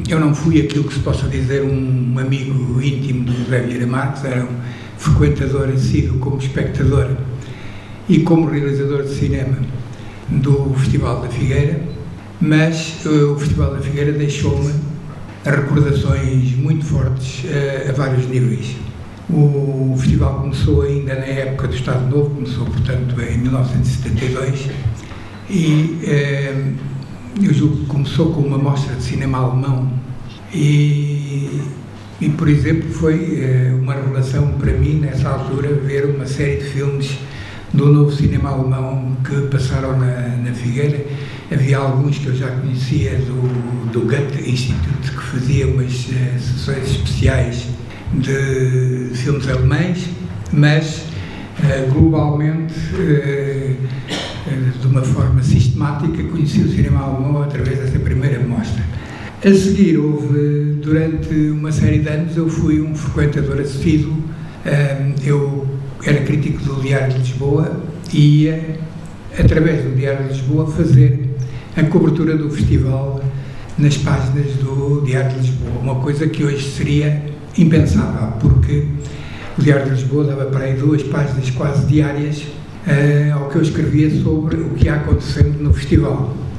Eu não fui aquilo que se possa dizer um amigo íntimo do José Vieira Marques, era um frequentador assíduo como espectador e como realizador de cinema do Festival da Figueira, mas o Festival da Figueira deixou-me recordações muito fortes a vários níveis. O festival começou ainda na época do Estado Novo, começou, portanto, em 1972, e eu julgo que começou com uma mostra de cinema alemão e por exemplo, foi uma revelação para mim, nessa altura, ver uma série de filmes do novo cinema alemão que passaram na Figueira. Havia alguns que eu já conhecia do Goethe Institute, que fazia umas sessões especiais de filmes alemães, mas globalmente, de uma forma sistemática, conheci o cinema alemão através dessa primeira mostra. A seguir, durante uma série de anos, eu fui um frequentador assíduo. Eu era crítico do Diário de Lisboa e ia, através do Diário de Lisboa, fazer a cobertura do festival nas páginas do Diário de Lisboa, uma coisa que hoje seria impensável, porque o Diário de Lisboa dava para aí 2 páginas quase diárias ao que eu escrevia sobre o que ia acontecendo no festival.